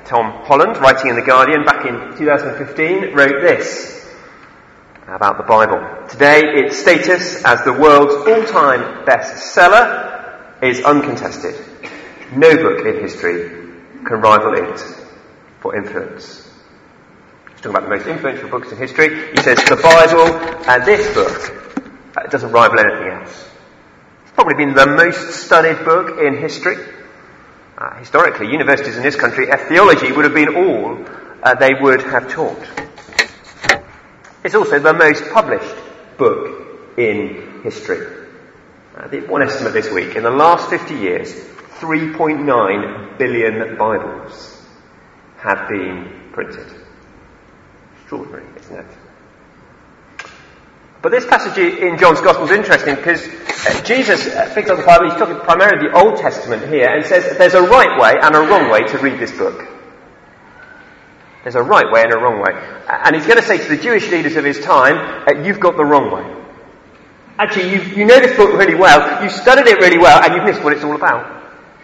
Tom Holland, writing in The Guardian back in 2015, wrote this about the Bible. Today, its status as the world's all-time bestseller is uncontested. No book in history can rival it for influence. He's talking about the most influential books in history. He says the Bible and this book doesn't rival anything else. It's probably been the most studied book in history. Historically, universities in this country, theology would have been all they would have taught. It's also the most published book in history. One estimate this week, in the last 50 years, 3.9 billion Bibles have been printed. Extraordinary, isn't it? But this passage in John's Gospel is interesting because Jesus picks up the Bible. He's talking primarily the Old Testament here and says there's a right way and a wrong way to read this book. There's a right way and a wrong way. And he's going to say to the Jewish leaders of his time, you've got the wrong way. Actually, you know this book really well, you've studied it really well, and you've missed what it's all about.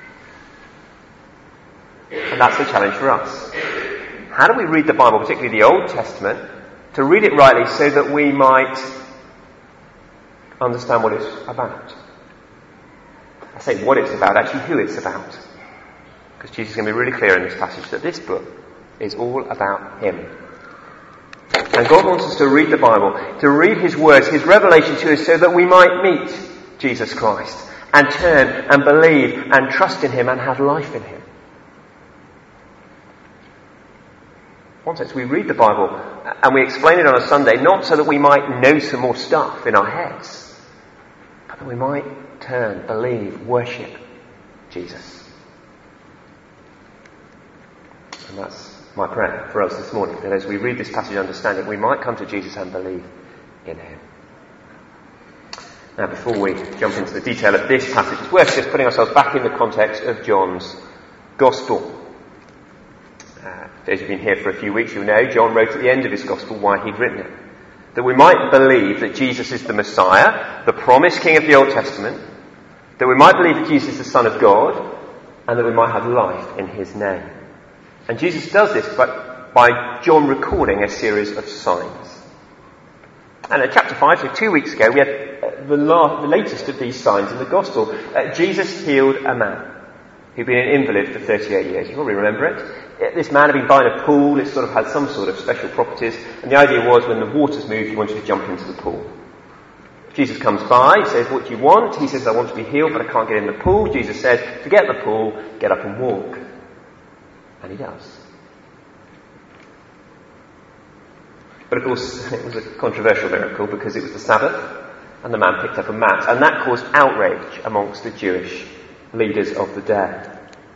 And that's the challenge for us. How do we read the Bible, particularly the Old Testament, to read it rightly so that we might understand what it's about? I say what it's about, actually who it's about. Because Jesus is going to be really clear in this passage that this book is all about him. And God wants us to read the Bible, to read his words, his revelation to us so that we might meet Jesus Christ and turn and believe and trust in him and have life in him. In one sense, we read the Bible and we explain it on a Sunday not so that we might know some more stuff in our heads, but that we might turn, believe, worship Jesus. And that's my prayer for us this morning, that as we read this passage and understand it, we might come to Jesus and believe in him. Now, before we jump into the detail of this passage, it's worth just putting ourselves back in the context of John's Gospel. Those who've been here for a few weeks, you'll know John wrote at the end of his Gospel why he'd written it. That we might believe that Jesus is the Messiah, the promised King of the Old Testament, that we might believe that Jesus is the Son of God, and that we might have life in his name. And Jesus does this by John recording a series of signs. And in chapter 5, so 2 weeks ago, we had the latest of these signs in the Gospel. Jesus healed a man who'd been an invalid for 38 years. You probably remember it. This man had been by a pool. It sort of had some sort of special properties. And the idea was when the waters moved, he wanted to jump into the pool. Jesus comes by, he says, what do you want? He says, I want to be healed, but I can't get in the pool. Jesus says, forget the pool, get up and walk. And he does. But of course, it was a controversial miracle because it was the Sabbath and the man picked up a mat. And that caused outrage amongst the Jewish leaders of the day.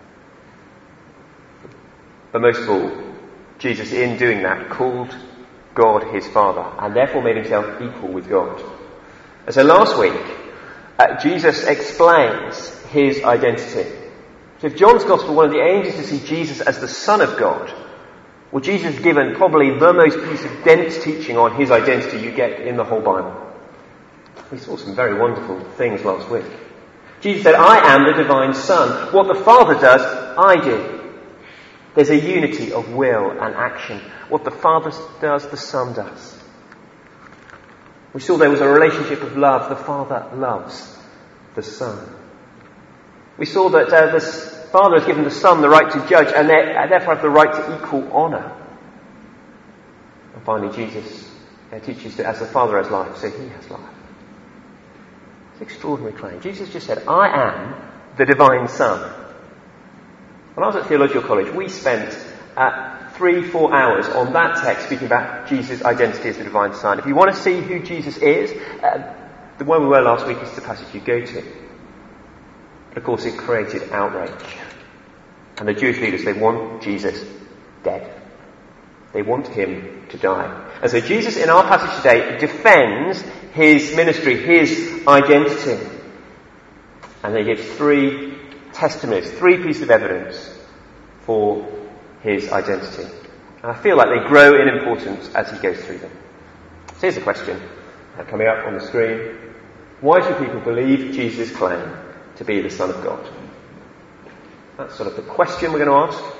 But most of all, Jesus, in doing that, called God his Father and therefore made himself equal with God. And so last week, Jesus explains his identity. So if John's Gospel, one of the aims is to see Jesus as the Son of God, well, Jesus has given probably the most piece of dense teaching on his identity you get in the whole Bible. We saw some very wonderful things last week. Jesus said, I am the divine Son. What the Father does, I do. There's a unity of will and action. What the Father does, the Son does. We saw there was a relationship of love. The Father loves the Son. We saw that the Father has given the Son the right to judge and therefore have the right to equal honour. And finally, Jesus teaches that as the Father has life, so he has life. It's an extraordinary claim. Jesus just said, I am the divine Son. When I was at Theological College, we spent 3-4 hours on that text speaking about Jesus' identity as the divine Son. If you want to see who Jesus is, the one we were last week is the passage you go to. But of course it created outrage. And the Jewish leaders, they want Jesus dead. They want him to die. And so Jesus, in our passage today, defends his ministry, his identity. And he gives 3 testimonies, 3 pieces of evidence for his identity. And I feel like they grow in importance as he goes through them. So here's the question, coming up on the screen. Why should people believe Jesus' claim to be the Son of God? That's sort of the question we're going to ask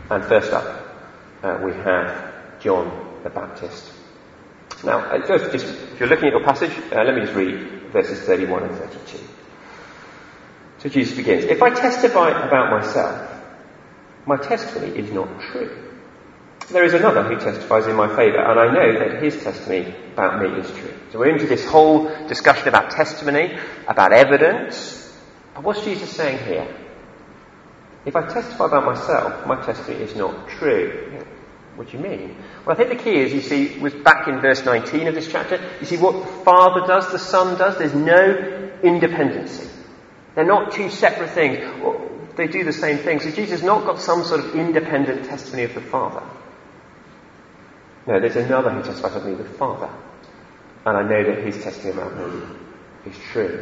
And first up, we have John the Baptist. Now, first, just if you're looking at your passage, let me just read verses 31 and 32. So Jesus begins, "If I testify about myself, my testimony is not true. There is another who testifies in my favour, and I know that his testimony about me is true." So we're into this whole discussion about testimony, about evidence. But what's Jesus saying here? If I testify about myself, my testimony is not true. What do you mean? Well, I think the key is, you see, was back in verse 19 of this chapter, you see what the Father does, the Son does. There's no independency. They're not two separate things. They do the same thing. So Jesus has not got some sort of independent testimony of the Father. No, there's another who testifies of me, the Father. And I know that his testimony about me is true.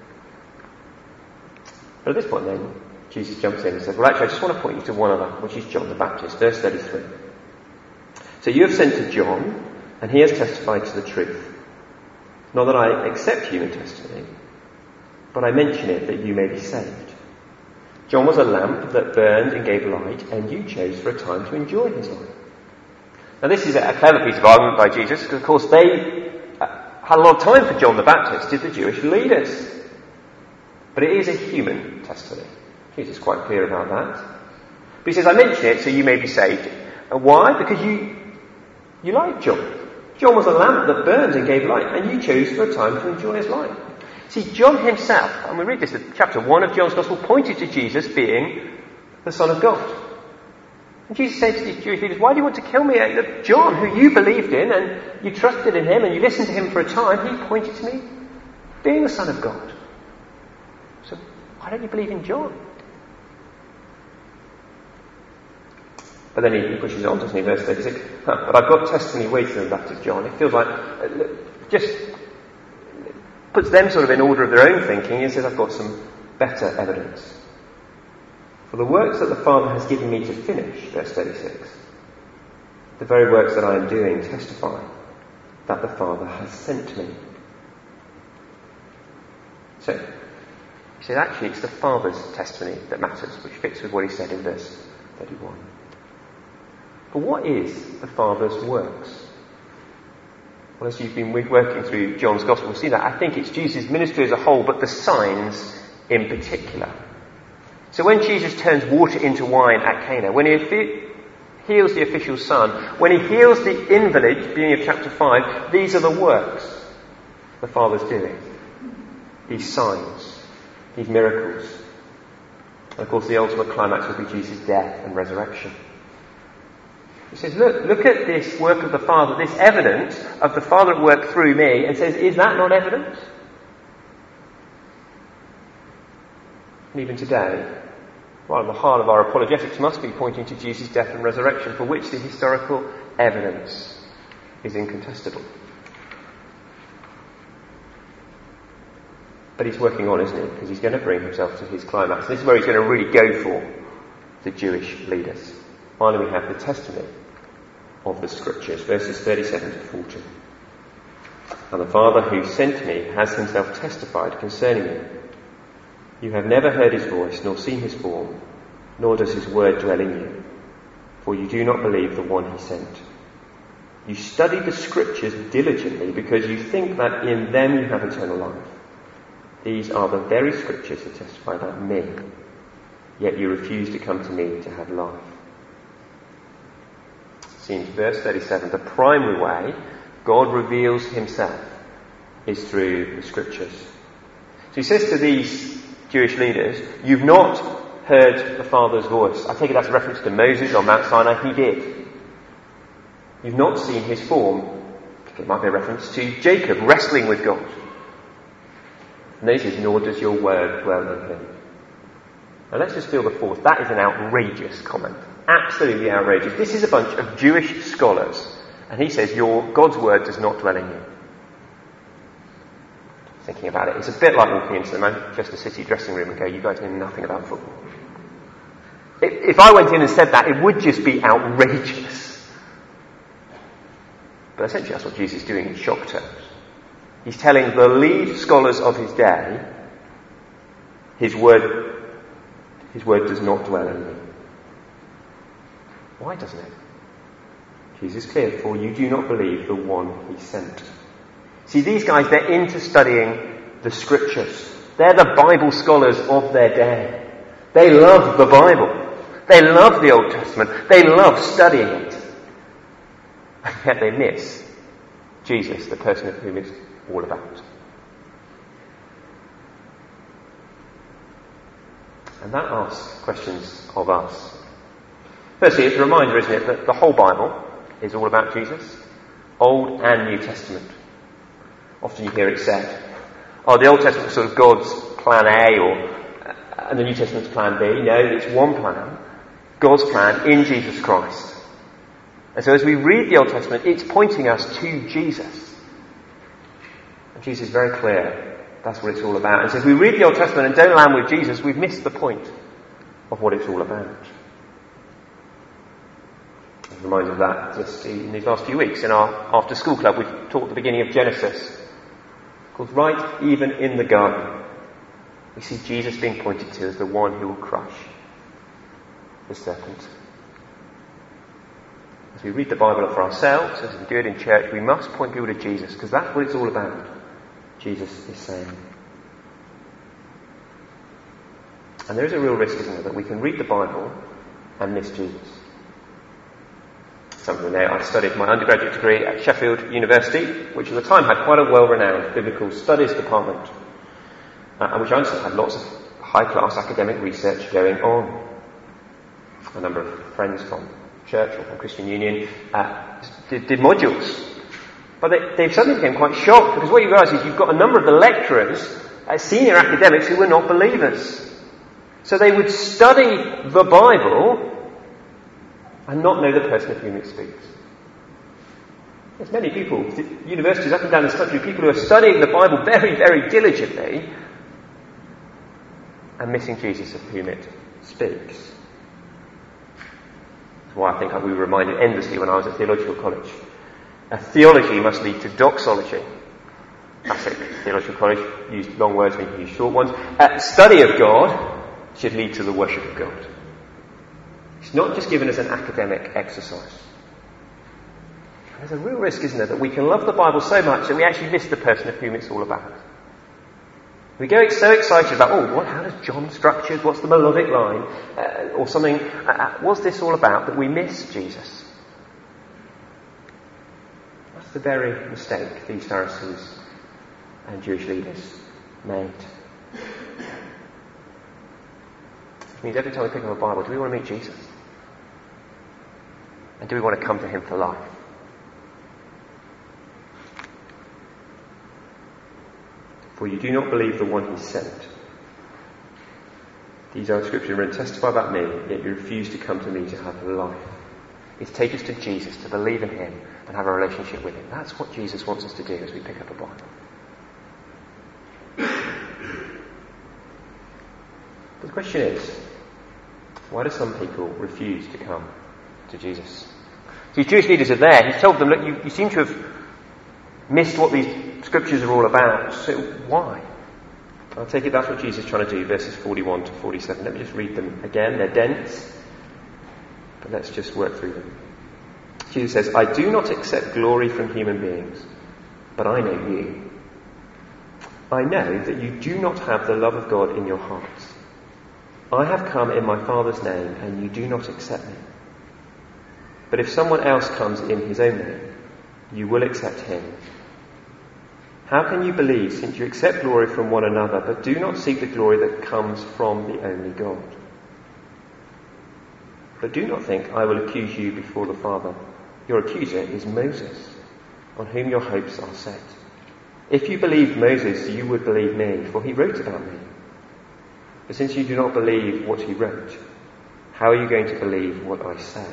But at this point then, Jesus jumps in and says, well, actually, I just want to point you to one other, which is John the Baptist. Verse 33. "So you have sent to John, and he has testified to the truth. Not that I accept human testimony, but I mention it that you may be saved. John was a lamp that burned and gave light, and you chose for a time to enjoy his light." Now this is a clever piece of argument by Jesus, because of course they had a lot of time for John the Baptist, did the Jewish leaders. But it is a human testimony. Jesus is quite clear about that. But he says, I mention it so you may be saved. And why? Because you like John. John was a lamp that burned and gave light, and you chose for a time to enjoy his light. See, John himself, and we read this in chapter 1 of John's Gospel, pointed to Jesus being the Son of God. And Jesus said to these Jewish leaders, why do you want to kill me? John, who you believed in, and you trusted in him, and you listened to him for a time, he pointed to me being the Son of God. So why don't you believe in John? But then he pushes on, doesn't he, verse 36. But I've got testimony greater than that of John. It feels like, just puts them sort of in order of their own thinking and says, I've got some better evidence. For the works that the Father has given me to finish, verse 36, the very works that I am doing testify that the Father has sent me. So, he said, actually, it's the Father's testimony that matters, which fits with what he said in verse 31. But what is the Father's works? Well, as you've been working through John's Gospel, we'll see that. I think it's Jesus' ministry as a whole, but the signs in particular. So when Jesus turns water into wine at Cana, when he heals the official son, when he heals the invalid, beginning of chapter 5, these are the works the Father's doing. These signs, these miracles. And of course, the ultimate climax will be Jesus' death and resurrection. He says, look at this work of the Father, this evidence of the Father at work through me, and says, is that not evidence? And even today, well, the heart of our apologetics must be pointing to Jesus' death and resurrection, for which the historical evidence is incontestable. But he's working on, isn't he? Because he's going to bring himself to his climax. This is where he's going to really go for the Jewish leaders. Finally, we have the testimony of the Scriptures, verses 37 to 40. And the Father who sent me has himself testified concerning me. You have never heard his voice, nor seen his form, nor does his word dwell in you, for you do not believe the one he sent. You study the Scriptures diligently because you think that in them you have eternal life. These are the very Scriptures that testify about me, yet you refuse to come to me to have life. See, in verse 37, the primary way God reveals himself is through the Scriptures. So he says to these Jewish leaders, you've not heard the Father's voice. I take it that's a reference to Moses on Mount Sinai. He did. You've not seen his form. It might be a reference to Jacob wrestling with God. And then he says, nor does your word dwell in him. Now let's just feel the force. That is an outrageous comment. Absolutely outrageous. This is a bunch of Jewish scholars. And he says, God's word does not dwell in you. Thinking about it, it's a bit like walking into the Manchester City dressing room and go, you guys know nothing about football. If I went in and said that, it would just be outrageous. But essentially that's what Jesus is doing in shock terms. He's telling the lead scholars of his day, his word does not dwell in me. Why doesn't it? Jesus is clear, for you do not believe the one he sent. See, these guys, they're into studying the scriptures. They're the Bible scholars of their day. They love the Bible. They love the Old Testament. They love studying it. And yet they miss Jesus, the person of whom it's all about. And that asks questions of us. Firstly, it's a reminder, isn't it, that the whole Bible is all about Jesus, Old and New Testament. Often you hear it said, the Old Testament is sort of God's plan A, and the New Testament's plan B. No, it's one plan, God's plan in Jesus Christ. And so as we read the Old Testament, it's pointing us to Jesus. And Jesus is very clear, that's what it's all about. And so if we read the Old Testament and don't land with Jesus, we've missed the point of what it's all about. I'm reminded of that just in these last few weeks. In our after school club, we've taught the beginning of Genesis, called Right Even in the Garden. We see Jesus being pointed to as the one who will crush the serpent. As we read the Bible for ourselves, as we do it in church, we must point people to Jesus, because that's what it's all about. Jesus is saying. And there is a real risk, isn't there, that we can read the Bible and miss Jesus. Some of you know I studied my undergraduate degree at Sheffield University, which at the time had quite a well-renowned biblical studies department, and which also had lots of high-class academic research going on. A number of friends from church or from Christian Union did modules. But they suddenly became quite shocked, because what you realise is you've got a number of the lecturers, senior academics, who were not believers. So they would study the Bible and not know the person of whom it speaks. There's many people, universities up and down this country, people who are studying the Bible very, very diligently and missing Jesus of whom it speaks. That's why I think we were reminded endlessly when I was at theological college. Theology must lead to doxology. Classic theological college, used long words, we use short ones. Study of God should lead to the worship of God. It's not just given as an academic exercise. There's a real risk, isn't there, that we can love the Bible so much that we actually miss the person of whom it's all about. We get so excited about, how does John structure? What's the melodic line? Or something. What's this all about? That we miss Jesus. That's the very mistake these Pharisees and Jewish leaders made. Which means every time we pick up a Bible, do we want to meet Jesus? And do we want to come to him for life? For you do not believe the one he sent. These are scriptures written, testify about me, yet you refuse to come to me to have life. It's take us to Jesus, to believe in him and have a relationship with him. That's what Jesus wants us to do as we pick up a Bible. But the question is, why do some people refuse to come to Jesus? These Jewish leaders are there. He's told them, look, you seem to have missed what these scriptures are all about. So why? I'll take it that's what Jesus is trying to do, verses 41 to 47. Let me just read them again. They're dense, but let's just work through them. Jesus says, I do not accept glory from human beings, but I know you. I know that you do not have the love of God in your hearts. I have come in my Father's name, and you do not accept me. But if someone else comes in his own name, you will accept him. How can you believe, since you accept glory from one another, but do not seek the glory that comes from the only God? But do not think I will accuse you before the Father. Your accuser is Moses, on whom your hopes are set. If you believed Moses, you would believe me, for he wrote about me. But since you do not believe what he wrote, how are you going to believe what I say?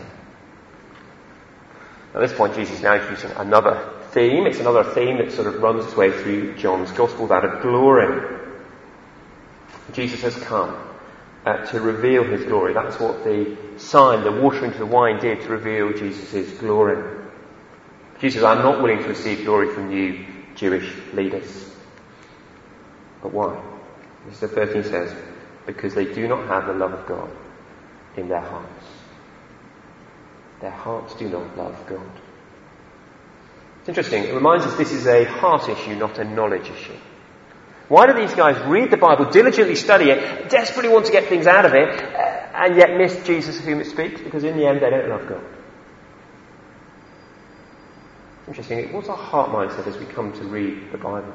At this point, Jesus is now introducing another theme. It's another theme that sort of runs its way through John's Gospel, that of glory. Jesus has come to reveal his glory. That's what the sign, the water into the wine, did to reveal Jesus' glory. Jesus says, I'm not willing to receive glory from you, Jewish leaders. But why? Verse 13 says, because they do not have the love of God in their hearts. Their hearts do not love God. It's interesting. It reminds us this is a heart issue, not a knowledge issue. Why do these guys read the Bible, diligently study it, desperately want to get things out of it, and yet miss Jesus of whom it speaks? Because in the end, they don't love God. Interesting. What's our heart mindset as we come to read the Bible?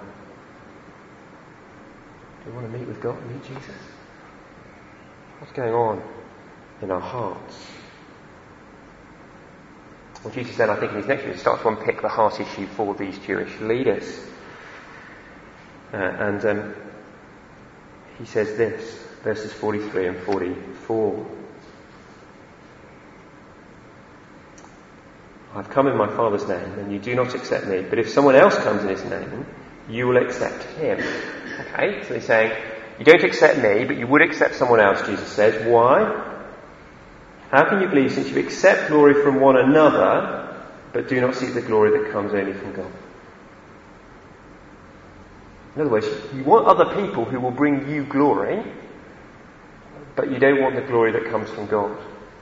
Do we want to meet with God, meet Jesus? What's going on in our hearts? Well, Jesus then, I think in his next verse, starts to unpick the heart issue for these Jewish leaders. He says this, verses 43 and 44. I've come in my Father's name, and you do not accept me. But if someone else comes in his name, you will accept him. Okay, so he's saying, you don't accept me, but you would accept someone else, Jesus says. Why? How can you believe since you accept glory from one another, but do not seek the glory that comes only from God? In other words, you want other people who will bring you glory, but you don't want the glory that comes from God.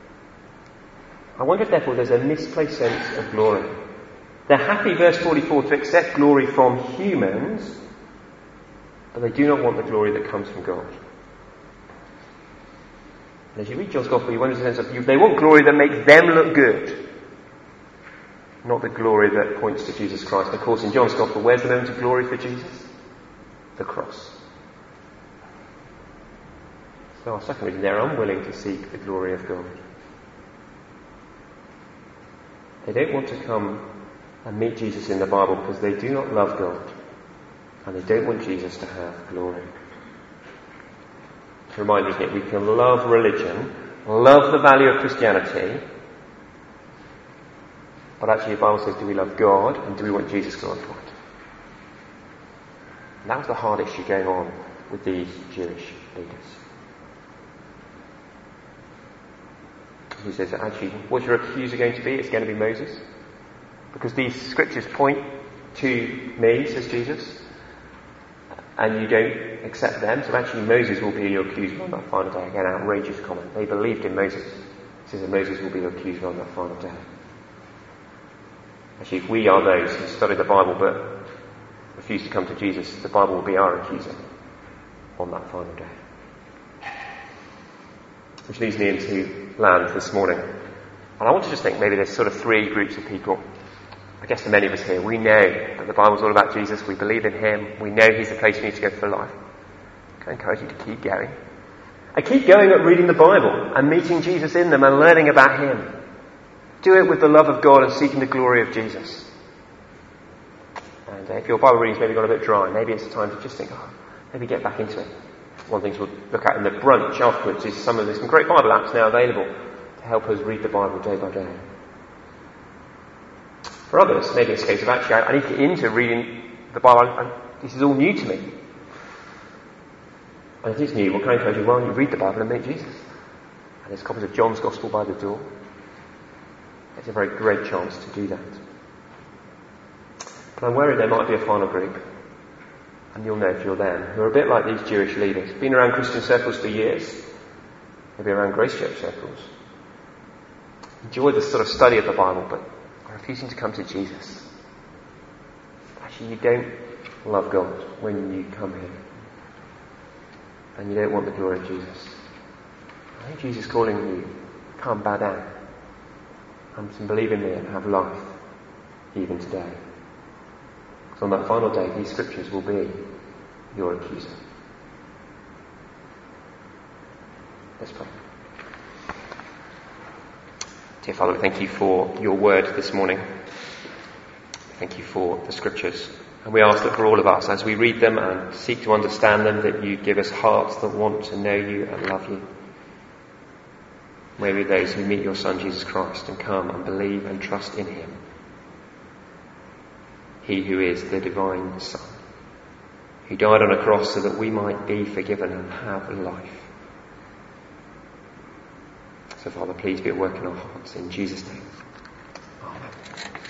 I wonder if therefore there's a misplaced sense of glory. They're happy, verse 44, to accept glory from humans, but they do not want the glory that comes from God. And as you read John's Gospel, you wonder the sense of they want glory that makes them look good, not the glory that points to Jesus Christ. And of course, in John's Gospel, where's the moment of glory for Jesus? The cross. So our second reason, they're unwilling to seek the glory of God. They don't want to come and meet Jesus in the Bible because they do not love God, and they don't want Jesus to have glory. To remind us that we can love religion, love the value of Christianity, but actually the Bible says, do we love God and do we want Jesus glorified? And that was the hard issue going on with these Jewish leaders. He says, actually, what's your accuser going to be? It's going to be Moses. Because these scriptures point to me, says Jesus, and you don't accept them. So actually Moses will be your accuser on that final day. Again, outrageous comment. They believed in Moses. He says that Moses will be your accuser on that final day. Actually, if we are those who study the Bible but refuse to come to Jesus, the Bible will be our accuser on that final day. Which leads me into land this morning. And I want to just think maybe there's sort of three groups of people. I guess for many of us here, we know that the Bible's all about Jesus. We believe in him. We know he's the place we need to go for life. I encourage you to keep going. And keep going at reading the Bible and meeting Jesus in them and learning about him. Do it with the love of God and seeking the glory of Jesus. And if your Bible reading's maybe got a bit dry, maybe it's time to just think, maybe get back into it. One of the things we'll look at in the brunch afterwards is there's some great Bible apps now available to help us read the Bible day by day. For others, maybe it's a case of actually, I need to get into reading the Bible. This is all new to me. And if it is new, what can I encourage you? Well, you read the Bible and meet Jesus. And there's copies of John's Gospel by the door. It's a very great chance to do that. But I'm worried there might be a final group, and you'll know if you're them, who are a bit like these Jewish leaders, been around Christian circles for years, maybe around Grace Church circles, enjoy the sort of study of the Bible, but are refusing to come to Jesus. Actually, you don't love God when you come here, and you don't want the glory of Jesus. I think Jesus is calling you, come bow down, and believe in me and have life, even today. On that final day, these scriptures will be your accuser. Let's pray. Dear Father, we thank you for your word this morning. Thank you for the scriptures. And we ask that for all of us, as we read them and seek to understand them, that you give us hearts that want to know you and love you. May we be those who meet your Son, Jesus Christ, and come and believe and trust in him. He who is the divine Son, who died on a cross so that we might be forgiven and have life. So Father, please be at work in our hearts. In Jesus' name. Amen.